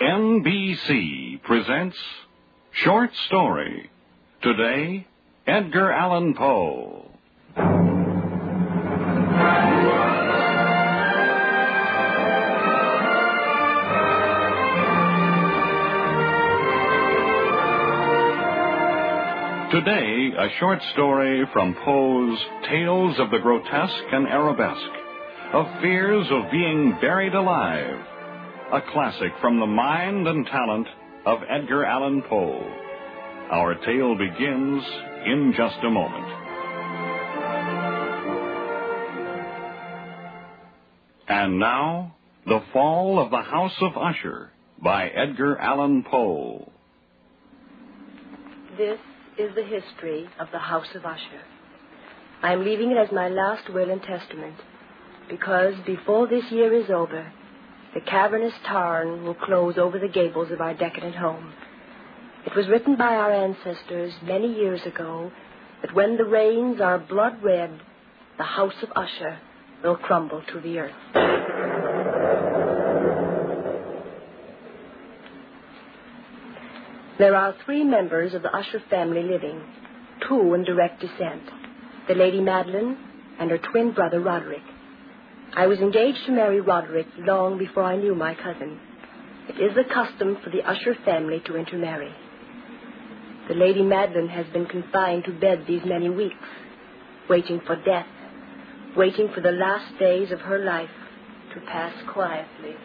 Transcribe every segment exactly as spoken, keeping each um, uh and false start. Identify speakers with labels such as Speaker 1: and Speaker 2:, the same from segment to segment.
Speaker 1: N B C presents Short Story. Today, Edgar Allan Poe. Today, a short story from Poe's Tales of the Grotesque and Arabesque, of fears of being buried alive, a classic from the mind and talent of Edgar Allan Poe. Our tale begins in just a moment. And now, The Fall of the House of Usher by Edgar Allan Poe.
Speaker 2: This is the history of the House of Usher. I am leaving it as my last will and testament, because before this year is over, the cavernous tarn will close over the gables of our decadent home. It was written by our ancestors many years ago that when the rains are blood red, the House of Usher will crumble to the earth. There are three members of the Usher family living, two in direct descent, the Lady Madeline and her twin brother Roderick. I was engaged to marry Roderick long before I knew my cousin. It is the custom for the Usher family to intermarry. The Lady Madeline has been confined to bed these many weeks, waiting for death, waiting for the last days of her life to pass quietly.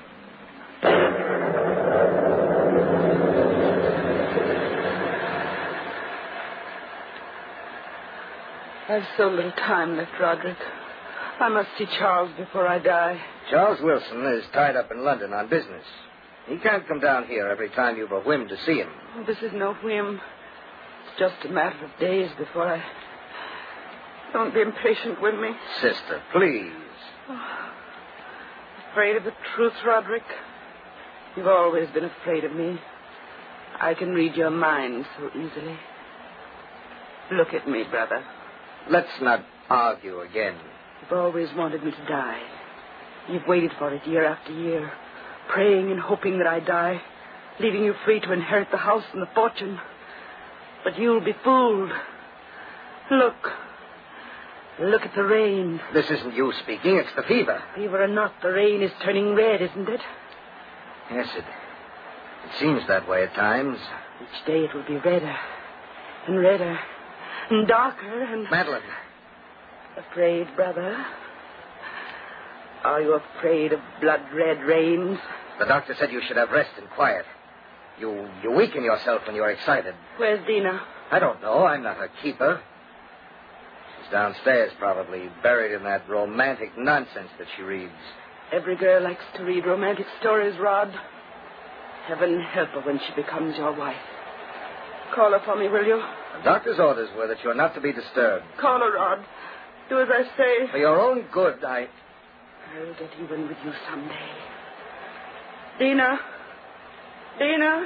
Speaker 3: I've so little time left, Roderick. I must see Charles before I die.
Speaker 4: Charles Wilson is tied up in London on business. He can't come down here every time you've a whim to see him.
Speaker 3: Oh, this is no whim. It's just a matter of days before I... Don't be impatient with me.
Speaker 4: Sister, please.
Speaker 3: Oh, afraid of the truth, Roderick? You've always been afraid of me. I can read your mind so easily. Look at me, brother.
Speaker 4: Let's not argue again.
Speaker 3: You've always wanted me to die. You've waited for it year after year, praying and hoping that I die, leaving you free to inherit the house and the fortune. But you'll be fooled. Look. Look at the rain.
Speaker 4: This isn't you speaking, it's the fever.
Speaker 3: Fever or not, the rain is turning red, isn't it?
Speaker 4: Yes, it, it seems that way at times.
Speaker 3: Each day it will be redder and redder and darker and...
Speaker 4: Madeline.
Speaker 3: Afraid, brother? Are you afraid of blood-red rains?
Speaker 4: The doctor said you should have rest and quiet. You you weaken yourself when you're excited.
Speaker 3: Where's Dina?
Speaker 4: I don't know. I'm not her keeper. She's downstairs, probably, buried in that romantic nonsense that she reads.
Speaker 3: Every girl likes to read romantic stories, Rod. Heaven help her when she becomes your wife. Call her for me, will you?
Speaker 4: The doctor's orders were that you're not to be disturbed.
Speaker 3: Call her, Rod. Do as I say.
Speaker 4: For your own good, I...
Speaker 3: I'll get even with you someday. Dina. Dina.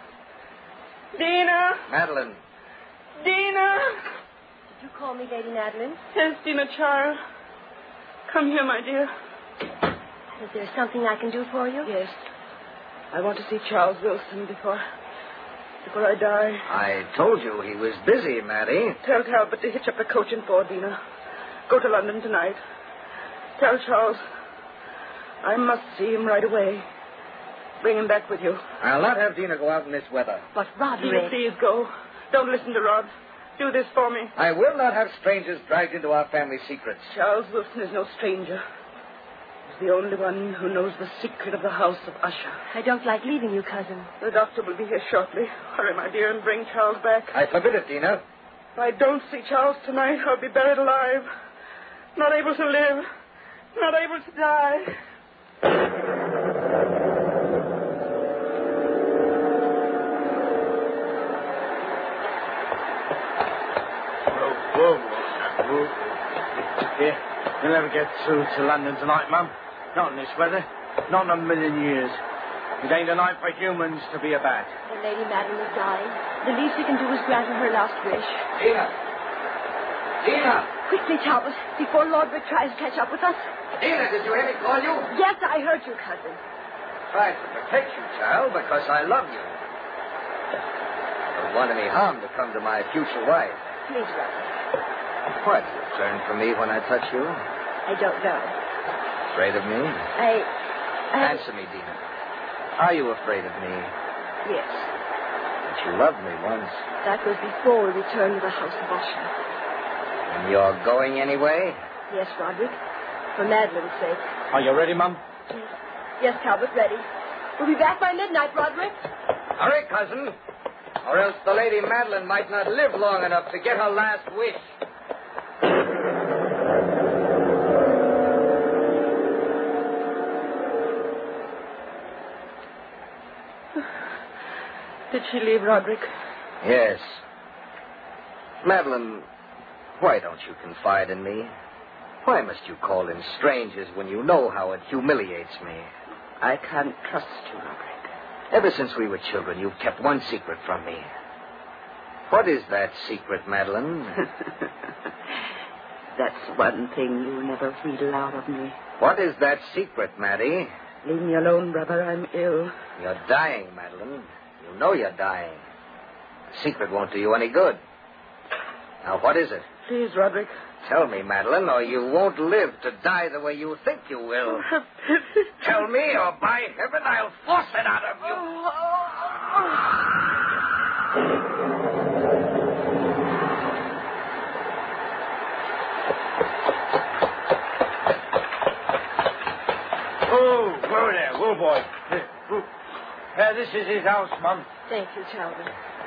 Speaker 3: Dina.
Speaker 4: Madeline.
Speaker 3: Dina.
Speaker 2: Did you call me Lady Madeline?
Speaker 3: Yes, Dina, child. Come here, my dear.
Speaker 2: Is there something I can do for you?
Speaker 3: Yes. I want to see Charles Wilson before... before I die.
Speaker 4: I told you he was busy, Maddie.
Speaker 3: Tell Talbot to hitch up the coach and four, Dina. Go to London tonight. Tell Charles I must see him right away. Bring him back with you.
Speaker 4: I'll not have Dina go out in this weather.
Speaker 2: But Roderick...
Speaker 3: Dina, please go. Don't listen to Rod. Do this for me.
Speaker 4: I will not have strangers dragged into our family secrets.
Speaker 3: Charles Wilson is no stranger. He's the only one who knows the secret of the House of Usher.
Speaker 2: I don't like leaving you, cousin.
Speaker 3: The doctor will be here shortly. Hurry, my dear, and bring Charles back.
Speaker 4: I forbid it, Dina.
Speaker 3: If I don't see Charles tonight, I'll be buried alive. Not able to live. Not able to die.
Speaker 5: Whoa, whoa, whoa. Yeah, you'll never get through to London tonight, Mum. Not in this weather. Not in a million years. It ain't a night for humans to be about.
Speaker 2: The Lady Madeline is dying. The least we can do is grant her her last wish.
Speaker 4: Dina! Dina!
Speaker 2: Quickly, Talbot, before Lord Rick tries to catch up with us.
Speaker 4: Dina, did you hear me call you?
Speaker 2: Yes, I heard you, cousin.
Speaker 4: tried to protect you, child, because I love you. I don't want any harm to come to my future wife.
Speaker 2: Please, Robert.
Speaker 4: What? You turn from me when I touch you?
Speaker 2: I don't know.
Speaker 4: Afraid of me?
Speaker 2: I... I...
Speaker 4: Answer me, Dina. Are you afraid of me?
Speaker 2: Yes.
Speaker 4: But you loved me once.
Speaker 2: That was before we returned to the house of Usher.
Speaker 4: And you're going anyway?
Speaker 2: Yes, Roderick. For Madeline's sake.
Speaker 5: Are you ready, Mum?
Speaker 2: Yes. Yes, Talbot, ready. We'll be back by midnight, Roderick.
Speaker 4: Hurry, cousin. Or else the Lady Madeline might not live long enough to get her last wish.
Speaker 3: Did she leave, Roderick?
Speaker 4: Yes. Madeline, why don't you confide in me? Why must you call in strangers when you know how it humiliates me?
Speaker 3: I can't trust you, Roderick.
Speaker 4: Ever since we were children, you've kept one secret from me. What is that secret, Madeline?
Speaker 3: That's one thing you never wheedle out of me.
Speaker 4: What is that secret, Maddie?
Speaker 3: Leave me alone, brother. I'm ill.
Speaker 4: You're dying, Madeline. You know you're dying. The secret won't do you any good. Now, what is it?
Speaker 3: Please, Roderick.
Speaker 4: Tell me, Madeline, or you won't live to die the way you think you will. Tell me, or by heaven, I'll force it out of you.
Speaker 5: Oh, whoa there. Whoa, boy. Here, whoa. Uh, this is his house, Mum.
Speaker 2: Thank you, Talbot.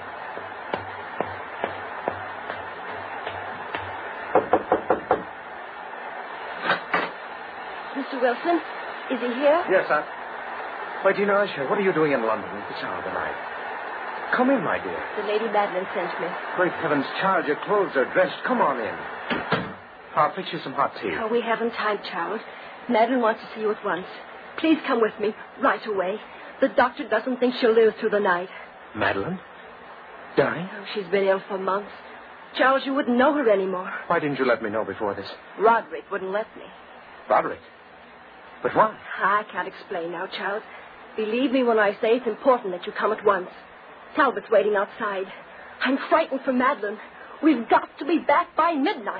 Speaker 2: Mister Wilson, is he here?
Speaker 6: Yes, sir. Why, Dina Usher, what are you doing in London at this hour of the night? Come in, my dear.
Speaker 2: The Lady Madeline sent me.
Speaker 6: Great heavens, child, your clothes are dressed. Come on in. I'll fix you some hot tea.
Speaker 2: Oh, we haven't time, child. Madeline wants to see you at once. Please come with me right away. The doctor doesn't think she'll live through the night.
Speaker 6: Madeline? Dying?
Speaker 2: Oh, she's been ill for months. Charles, you wouldn't know her anymore.
Speaker 6: Why didn't you let me know before this?
Speaker 2: Roderick wouldn't let me.
Speaker 6: Roderick? But why?
Speaker 2: I can't explain now, Charles. Believe me when I say it's important that you come at once. Talbot's waiting outside. I'm frightened for Madeline. We've got to be back by midnight.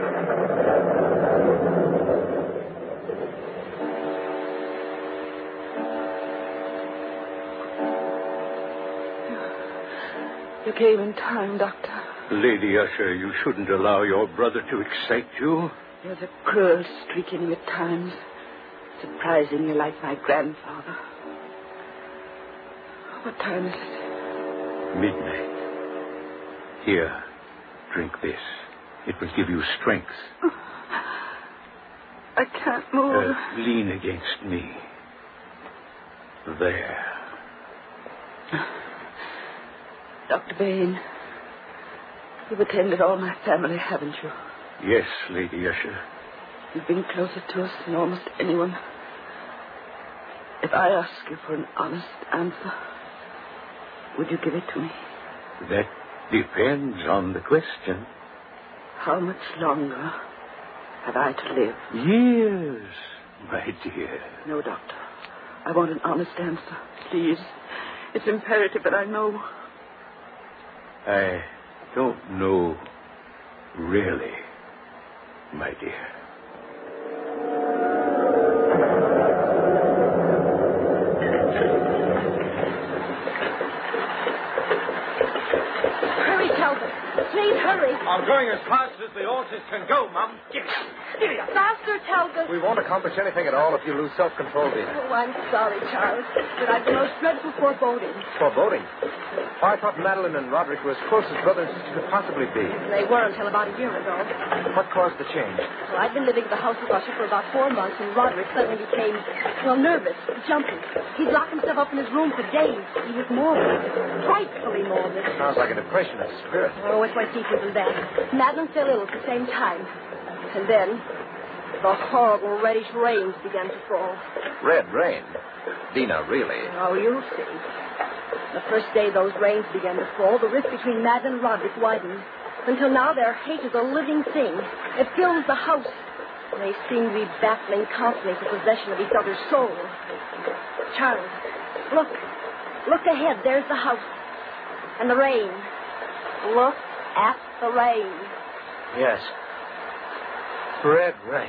Speaker 3: You came in time, Doctor.
Speaker 7: Lady Usher, you shouldn't allow your brother to excite you.
Speaker 3: There's a cruel streak in you at times. Surprisingly like my grandfather. What time is it?
Speaker 7: Midnight. Here, drink this. It will give you strength.
Speaker 3: I can't move.
Speaker 7: Uh, lean against me. There.
Speaker 3: Doctor Bain, you've attended all my family, haven't you?
Speaker 7: Yes, Lady Usher.
Speaker 3: You've been closer to us than almost anyone. If I ask you for an honest answer, would you give it to me?
Speaker 7: That depends on the question.
Speaker 3: How much longer have I to live?
Speaker 7: Years, my dear.
Speaker 3: No, Doctor. I want an honest answer. Please. It's imperative that I know.
Speaker 7: I don't know, really, my dear.
Speaker 2: Hurry, Talbot. Please hurry.
Speaker 5: I'm going as fast as the horses can go, Mum. Give it. Give it up.
Speaker 2: Faster, Talbot.
Speaker 6: We won't accomplish anything at all if you lose self-control, Dina.
Speaker 2: Oh, I'm sorry, Charles, but I've the most dreadful foreboding.
Speaker 6: Foreboding? Why, I thought Madeline and Roderick were as close as brother and sister could possibly be.
Speaker 2: They were until about a year ago.
Speaker 6: What caused the change?
Speaker 2: Well, I'd been living at the house of Usher for about four months, and Roderick suddenly became, well, nervous, jumpy. He'd lock himself up in his room for days. He was morbid, frightfully morbid.
Speaker 6: Sounds like a depression of spirit.
Speaker 2: Oh, it went deeper than that. Madeline fell ill at the same time. And then, the horrible reddish rains began to fall.
Speaker 6: Red rain? Dina, really?
Speaker 2: Oh, you'll see. The first day those rains began to fall, the rift between Madeline and Roderick widened. Until now, their hate is a living thing. It fills the house. They seem to be battling constantly for possession of each other's souls. Charles, look. Look ahead. There's the house. And the rain. Look at the rain.
Speaker 6: Yes. Red rain.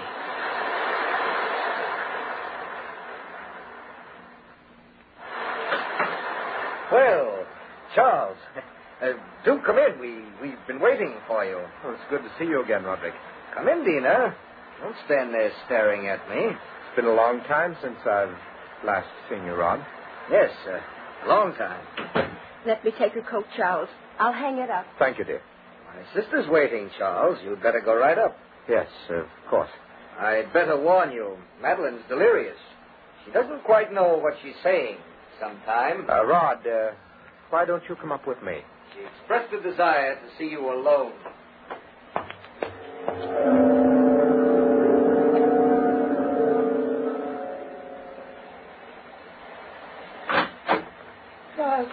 Speaker 4: Well, Charles, uh, do come in. We, we've been waiting for you.
Speaker 6: Oh, it's good to see you again, Roderick.
Speaker 4: Come in, Dina. Don't stand there staring at me.
Speaker 6: It's been a long time since I've last seen you, Rod.
Speaker 4: Yes, uh, a long time.
Speaker 2: Let me take your coat, Charles. I'll hang it up.
Speaker 6: Thank you, dear.
Speaker 4: My sister's waiting, Charles. You'd better go right up.
Speaker 6: Yes, of course.
Speaker 4: I'd better warn you, Madeline's delirious. She doesn't quite know what she's saying sometimes.
Speaker 6: Uh, Rod, uh, why don't you come up with me?
Speaker 4: She expressed a desire to see you alone.
Speaker 3: Charles.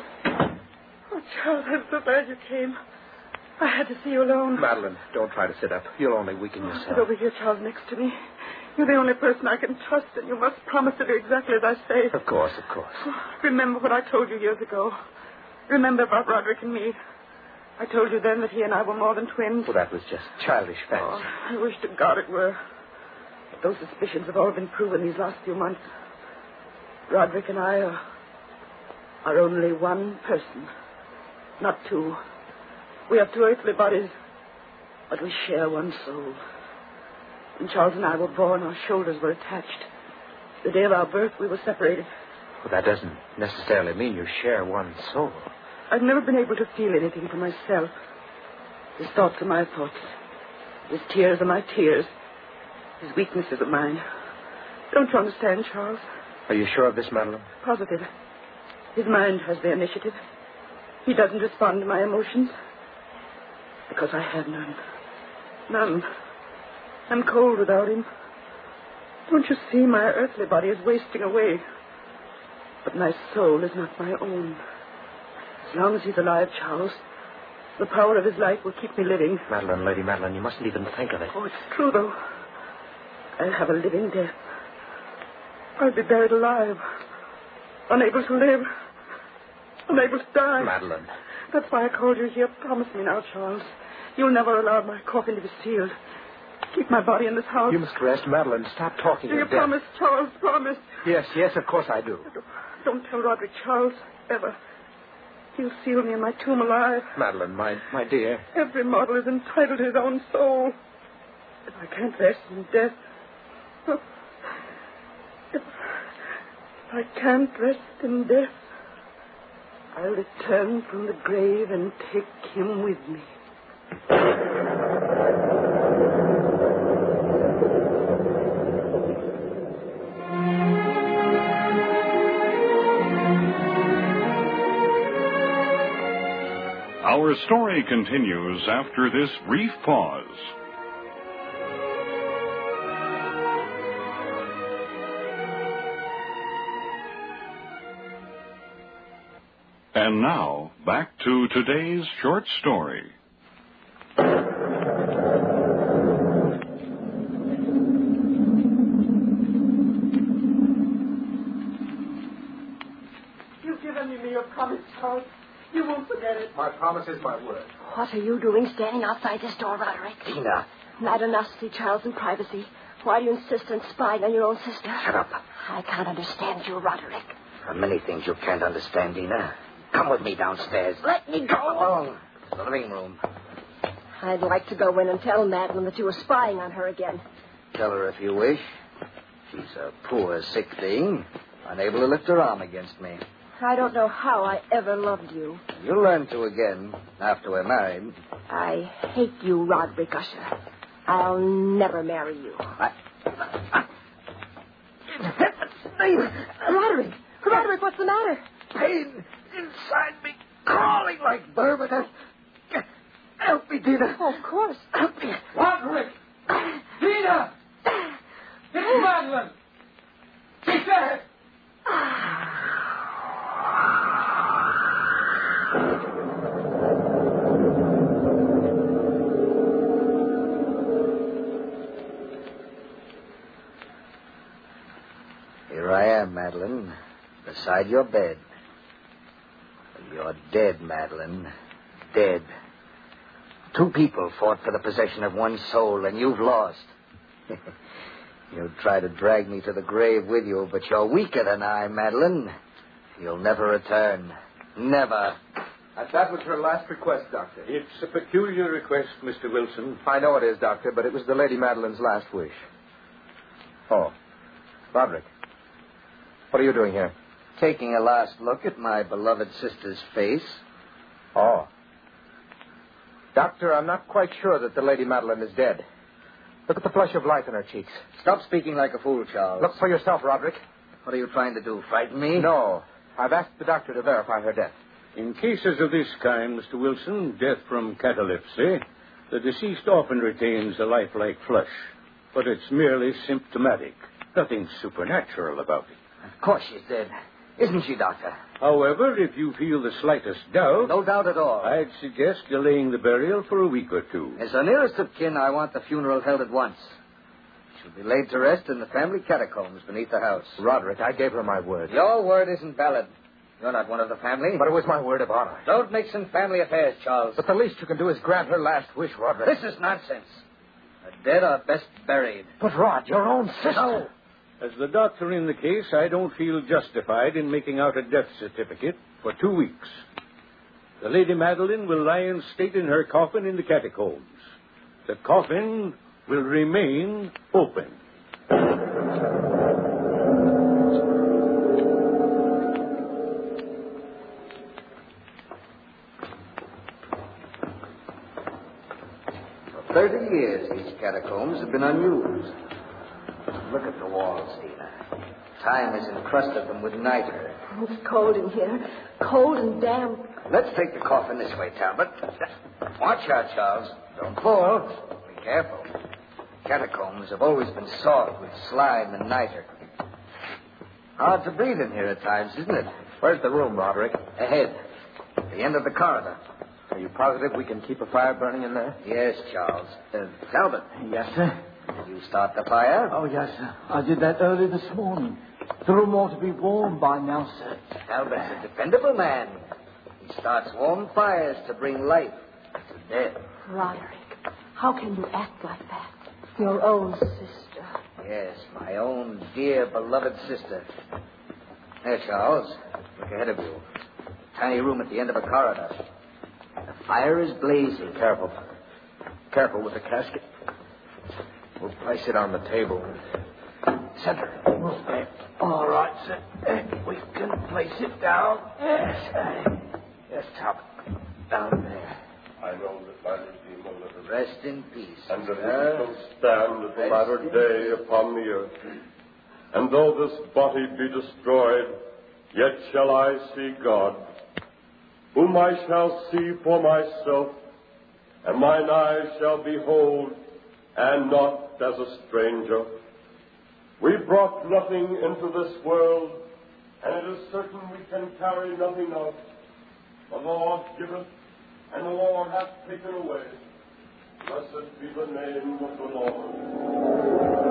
Speaker 3: Oh, Charles, I'm so glad you came. I had to see you alone.
Speaker 6: Madeline, don't try to sit up. You'll only weaken yourself.
Speaker 3: Sit over here, Charles, next to me. You're the only person I can trust, and you must promise to do exactly as I say.
Speaker 6: Of course, of course.
Speaker 3: Remember what I told you years ago. Remember about Roderick and me. I told you then that he and I were more than twins.
Speaker 6: Well, that was just childish fancy.
Speaker 3: Oh, I wish to God it were. But those suspicions have all been proven these last few months. Roderick and I are, are only one person, not two. We have two earthly bodies, but we share one soul. When Charles and I were born, our shoulders were attached. The day of our birth, we were separated.
Speaker 6: Well, that doesn't necessarily mean you share one soul.
Speaker 3: I've never been able to feel anything for myself. His thoughts are my thoughts. His tears are my tears. His weaknesses are mine. Don't you understand, Charles?
Speaker 6: Are you sure of this, Madeline?
Speaker 3: Positive. His mind has the initiative. He doesn't respond to my emotions. Because I have none. None. I'm cold without him. Don't you see my earthly body is wasting away? But my soul is not my own. As long as he's alive, Charles, the power of his life will keep me living.
Speaker 6: Madeline, Lady Madeline, you mustn't even think of it.
Speaker 3: Oh, it's true, though. I'll have a living death. I'll be buried alive. Unable to live. Unable to die.
Speaker 6: Madeline.
Speaker 3: That's why I called you here. Promise me now, Charles. You'll never allow my coffin to be sealed. Keep my body in this house.
Speaker 6: You must rest, Madeline. Stop talking
Speaker 3: Do you
Speaker 6: of death.
Speaker 3: promise, Charles? Promise.
Speaker 6: Yes, yes, of course I do.
Speaker 3: Don't tell Roderick, Charles, ever. He'll seal me in my tomb alive.
Speaker 6: Madeline, my, my dear.
Speaker 3: Every mortal is entitled to his own soul. If I can't rest in death... oh, If, if I can't rest in death, I'll return from the grave and take him with me.
Speaker 1: Our story continues after this brief pause. And now, back to today's short story.
Speaker 3: You've given me your promise, Charles. You won't forget it.
Speaker 6: My promise is my word.
Speaker 2: What are you doing standing outside this door, Roderick?
Speaker 4: Dina.
Speaker 2: Not enough to see Charles in privacy. Why do you insist on spying on your own sister?
Speaker 4: Shut up.
Speaker 2: I can't understand you, Roderick.
Speaker 4: There are many things you can't understand, Dina. Come with me downstairs.
Speaker 2: Let me go.
Speaker 4: Come along. The living room.
Speaker 2: I'd like to go in and tell Madeline that you were spying on her again.
Speaker 4: Tell her if you wish. She's a poor, sick thing, unable to lift her arm against me.
Speaker 2: I don't know how I ever loved you.
Speaker 4: You'll learn to again after we're married.
Speaker 2: I hate you, Roderick Usher. I'll never marry you.
Speaker 4: I... In heaven's name!
Speaker 2: Roderick! Roderick, what's the matter?
Speaker 4: Pain inside me, crawling like vermin. Help me, Dina.
Speaker 2: Oh, of course.
Speaker 4: Help me.
Speaker 5: Roderick! Dina! It's Madeline! She's dead!
Speaker 4: Here I am, Madeline. beside your bed. You're dead, Madeline. Dead. Two people fought for the possession of one soul, and you've lost. You'll try to drag me to the grave with you, but you're weaker than I, Madeline. You'll never return. Never.
Speaker 6: And that was her last request, Doctor.
Speaker 7: It's a peculiar request, Mister Wilson.
Speaker 6: I know it is, Doctor, but it was the Lady Madeline's last wish. Oh. Roderick. What are you doing here?
Speaker 4: Taking a last look at my beloved sister's face.
Speaker 6: Oh. Doctor, I'm not quite sure that the Lady Madeline is dead. Look at the flush of life in her cheeks.
Speaker 4: Stop speaking like a fool, Charles.
Speaker 6: Look for yourself, Roderick.
Speaker 4: What are you trying to do, frighten me?
Speaker 6: No. I've asked the doctor to verify her death.
Speaker 7: In cases of this kind, Mister Wilson, death from catalepsy, the deceased often retains a lifelike flush, but it's merely symptomatic. Nothing supernatural about it.
Speaker 4: Of course she's dead. Isn't she, Doctor?
Speaker 7: However, if you feel the slightest doubt...
Speaker 4: No doubt at all.
Speaker 7: I'd suggest delaying the burial for a week or two.
Speaker 4: As the nearest of kin, I want the funeral held at once. She'll be laid to rest in the family catacombs beneath the house.
Speaker 6: Roderick, I gave her my word.
Speaker 4: Your word isn't valid. You're not one of the family.
Speaker 6: But it was my word of honor.
Speaker 4: Don't mix in family affairs, Charles.
Speaker 6: But the least you can do is grant her last wish, Roderick.
Speaker 4: This is nonsense. The dead are best buried.
Speaker 6: But, Rod, your own sister...
Speaker 4: No.
Speaker 7: As the doctor in the case, I don't feel justified in making out a death certificate for two weeks. The Lady Madeline will lie in state in her coffin in the catacombs. The coffin will remain open.
Speaker 4: For thirty years, these catacombs have been unused. Look at the walls, Dina. Time has encrusted them with niter.
Speaker 2: It's cold in here. Cold and damp.
Speaker 4: Let's take the coffin this way, Talbot. Watch out, Charles. Don't fall. Be careful. Catacombs have always been soft with slime and niter. Hard to breathe in here at times, isn't it?
Speaker 6: Where's the room, Roderick?
Speaker 4: Ahead. At the end of the corridor.
Speaker 6: Are you positive we can keep a fire burning in there?
Speaker 4: Yes, Charles. Uh, Talbot.
Speaker 8: Yes, sir.
Speaker 4: Did you start the fire?
Speaker 8: Oh, yes, sir. I did that early this morning. The room ought to be warm by now, sir.
Speaker 4: Talbot's a dependable man. He starts warm fires to bring life to death.
Speaker 2: Roderick, how can you act like that? Your own sister.
Speaker 4: Yes, my own dear, beloved sister. There, Charles. Look ahead of you. Tiny room at the end of a corridor. The fire is blazing.
Speaker 6: Careful. Careful with the casket. We'll place it on the table. Center.
Speaker 8: Okay. All right, sir. We can place it down. Yes.
Speaker 6: Yes, top. Down there.
Speaker 9: I know that my Redeemer liveth,
Speaker 4: Rest in peace.
Speaker 9: and that he
Speaker 4: sir.
Speaker 9: shall stand at the latter day upon the earth. And though this body be destroyed, yet shall I see God, whom I shall see for myself, and mine eyes shall behold, and not as a stranger. We brought nothing into this world, and it is certain we can carry nothing out. The Lord giveth, and the Lord hath taken away. Blessed be the name of the Lord.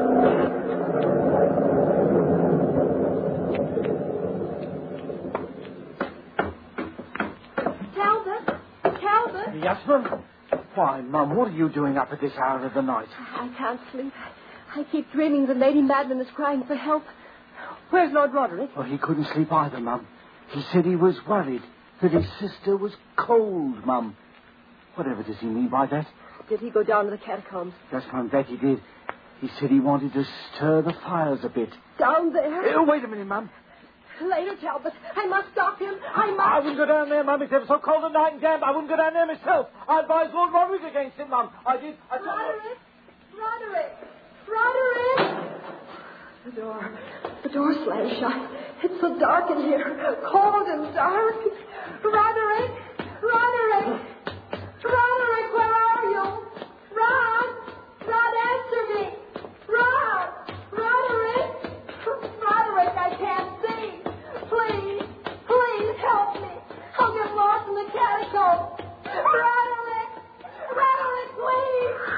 Speaker 2: Talbot? Talbot?
Speaker 8: Yes, ma'am. Why, Mum, what are you doing up at this hour of the night?
Speaker 2: I can't sleep. I keep dreaming that Lady Madeline is crying for help. Where's Lord Roderick?
Speaker 8: Well, he couldn't sleep either, Mum. He said he was worried that his sister was cold, Mum. Whatever does he mean by that?
Speaker 2: Did he go down to the catacombs?
Speaker 8: Yes, Mum, that he did. He said he wanted to stir the fires a bit.
Speaker 2: Down there?
Speaker 8: Oh, wait a minute, Mum.
Speaker 2: Later, Talbot. I must stop him. I must.
Speaker 8: I wouldn't go down there, Mum. It's ever so cold and night and damp. I wouldn't go down there myself. I advised Lord Roderick against him, Mum. I did. I told
Speaker 2: Roderick! Roderick! Roderick! The door. The door slammed shut. It's so dark in here. Cold and dark. Roderick! Roderick! Roderick, where are you? Rod! Rod, answer me! Rod! Roderick! Roderick, I can't see. Please, please help me. I'll get lost in the catacombs. Roderick! Roderick, please!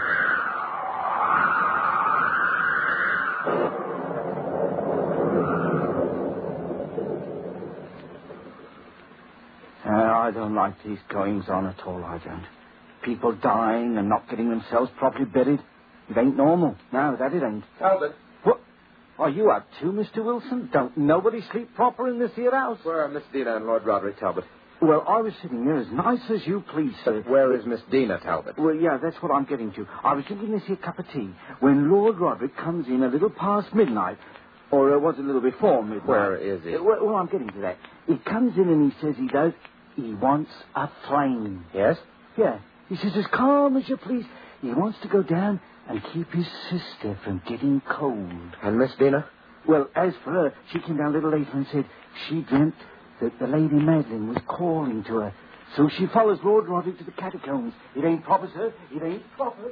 Speaker 8: I don't like these goings-on at all, I don't. People dying and not getting themselves properly buried. It ain't normal. No, that it ain't.
Speaker 6: Talbot.
Speaker 8: What? Oh, you have too, Mister Wilson? Don't nobody sleep proper in this here house?
Speaker 6: Where are Miss Dina and Lord Roderick Talbot?
Speaker 8: Well, I was sitting here as nice as you please, sir.
Speaker 6: But where is Miss Dina Talbot?
Speaker 8: Well, yeah, that's what I'm getting to. I was drinking this here cup of tea when Lord Roderick comes in a little past midnight. Or uh, was it a little before midnight?
Speaker 6: Where is he?
Speaker 8: Uh, well, well, I'm getting to that. He comes in and he says he does. He wants a flame.
Speaker 6: Yes?
Speaker 8: Yeah. He says, as calm as you please. He wants to go down and keep his sister from getting cold.
Speaker 6: And Miss Dina?
Speaker 8: Well, as for her, she came down a little later and said she dreamt that the Lady Madeline was calling to her. So she follows Lord Roderick to the catacombs. It ain't proper, sir. It ain't proper.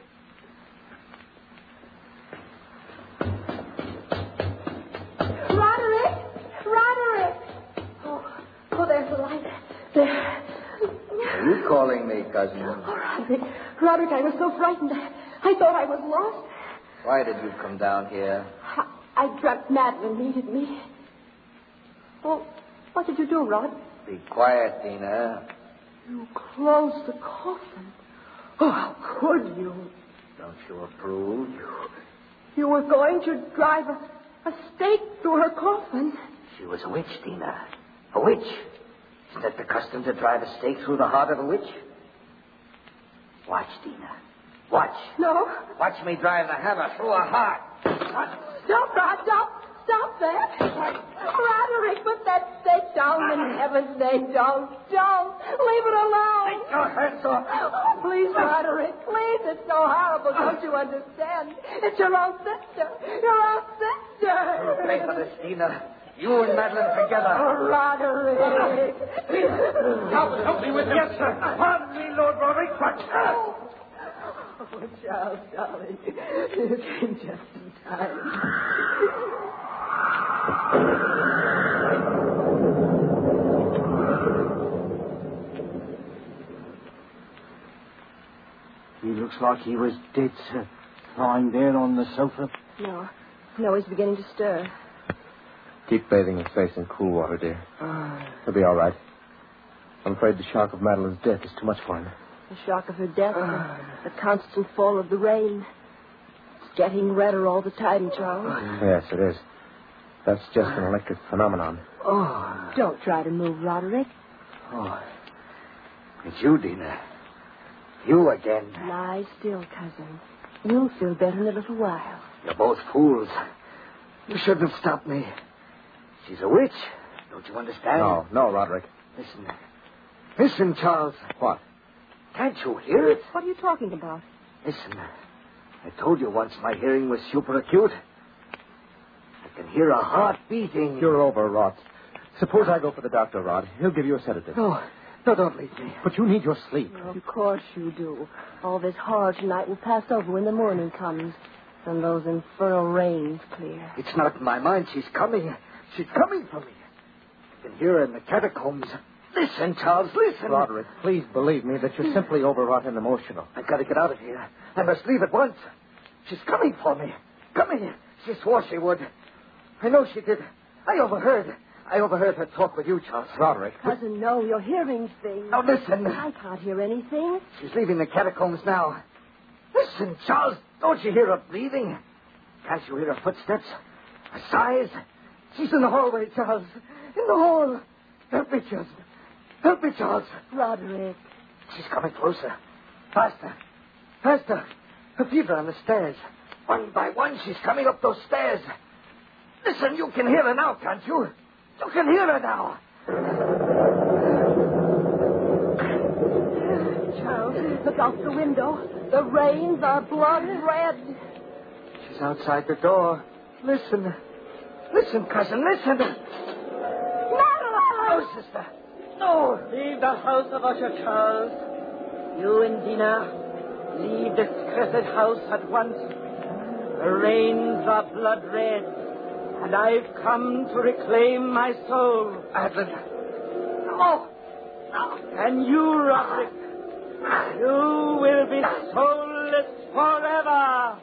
Speaker 2: Roderick! Roderick! Oh, oh, there's the light. There.
Speaker 4: Are you calling me, cousin?
Speaker 2: Oh, Roderick. Roderick, I was so frightened. I thought I was lost.
Speaker 4: Why did you come down here?
Speaker 2: I, I dreamt Madeline needed me. Well, what did you do, Rod?
Speaker 4: Be quiet, Dina.
Speaker 2: You closed the coffin. Oh, how could you?
Speaker 4: Don't you approve?
Speaker 2: You were going to drive a, a stake through her coffin.
Speaker 4: She was a witch, Dina. A witch. Isn't that the custom to drive a stake through the heart of a witch? Watch, Dina. Watch.
Speaker 2: No.
Speaker 4: Watch me drive the hammer through her heart. Watch.
Speaker 2: Stop, Rod. Stop. Stop that. Roderick, put that stake down in heaven's name. Don't. Don't. Leave it alone.
Speaker 4: Take your hands off.
Speaker 2: Oh, please, Roderick. Please. It's so horrible. Don't you understand? It's your own sister. Your own sister.
Speaker 4: You'll pay for this, Dina. You and Madeline together.
Speaker 2: Oh, Roderick.
Speaker 4: Help, help me with this. Yes, sir. Pardon me, Lord Roderick, but...
Speaker 2: Oh, Charles, darling. You came just in time.
Speaker 8: He looks like he was dead, sir. Lying there on the sofa.
Speaker 2: No. No, he's beginning to stir.
Speaker 6: Keep bathing his face in cool water, dear. He'll be all right. I'm afraid the shock of Madeline's death is too much for him.
Speaker 2: The shock of her death, the, the constant fall of the rain. It's getting redder all the time, Charles.
Speaker 6: Yes, it is. That's just an electric phenomenon.
Speaker 2: Oh, don't try to move, Roderick.
Speaker 4: Oh, it's you, Dina. You again.
Speaker 2: Lie still, cousin. You'll feel better in a little while.
Speaker 4: You're both fools. You shouldn't have stopped me. She's a witch. Don't you understand?
Speaker 6: No, no, Roderick.
Speaker 4: Listen. Listen, Charles.
Speaker 6: What?
Speaker 4: Can't you hear it?
Speaker 2: What are you talking about?
Speaker 4: Listen. I told you once my hearing was super acute. I can hear a heart beating.
Speaker 6: You're overwrought. Suppose I go for the doctor, Rod. He'll give you a sedative.
Speaker 4: No. No, don't leave me.
Speaker 6: But you need your sleep.
Speaker 2: Of course you do. All this horror tonight will pass over when the morning comes. And those infernal rains clear.
Speaker 4: It's not in my mind. She's coming. She's coming for me. I can hear her in the catacombs. Listen, Charles, listen.
Speaker 6: Roderick, please believe me that you're simply overwrought and emotional.
Speaker 4: I've got to get out of here. I must leave at once. She's coming for me. Coming. She swore she would. I know she did. I overheard. I overheard her talk with you, Charles.
Speaker 6: Roderick.
Speaker 2: Cousin, no, you're hearing things.
Speaker 4: Now, listen.
Speaker 2: I can't hear anything.
Speaker 4: She's leaving the catacombs now. Listen, Charles. Don't you hear her breathing? Can't you hear her footsteps? Her sighs? She's in the hallway, Charles. In the hall. Help me, Charles. Help me, Charles.
Speaker 2: Roderick.
Speaker 4: She's coming closer. Faster. Faster. Her feet are on the stairs. One by one, she's coming up those stairs. Listen, you can hear her now, can't you? You can hear her now.
Speaker 2: Charles, look out the window. The rains are blood red.
Speaker 4: She's outside the door. Listen. Listen, cousin, listen.
Speaker 2: Madeline!
Speaker 4: No, sister. No.
Speaker 3: Leave the house of Usher, Charles. You and Dina, leave this cursed house at once. The rains are blood red, and I've come to reclaim my soul.
Speaker 4: Madeline. No. No.
Speaker 3: And you, Roderick, you will be soulless forever.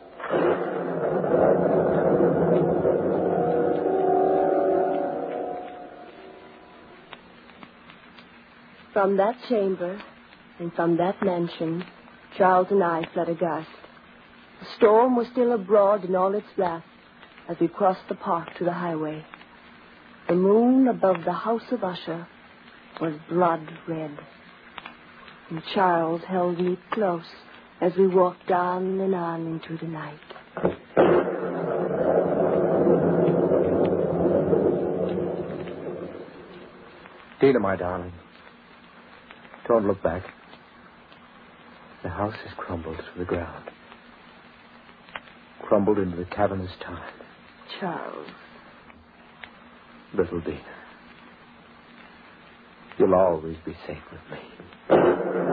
Speaker 2: from that chamber and from that mansion, Charles and I fled aghast. The storm was still abroad in all its wrath as we crossed the park to the highway. The moon above the house of Usher was blood red. And Charles held me close as we walked on and on into the night.
Speaker 6: Dina, my darling, don't look back. The house has crumbled to the ground. Crumbled into the cavernous tide.
Speaker 2: Charles.
Speaker 6: Little Dina, you'll always be safe with me.